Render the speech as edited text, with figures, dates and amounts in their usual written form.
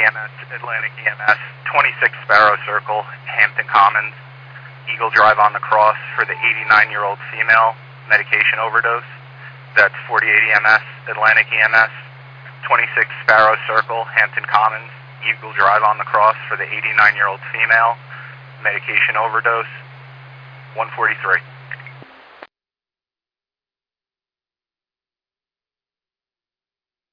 EMS, Atlantic EMS, 26 Sparrow Circle, Hampton Commons, Eagle Drive on the Cross for the 89-year-old female, medication overdose. That's 48 EMS, Atlantic EMS, 26 Sparrow Circle, Hampton Commons, Eagle Drive on the Cross for the 89-year-old female, medication overdose, 143.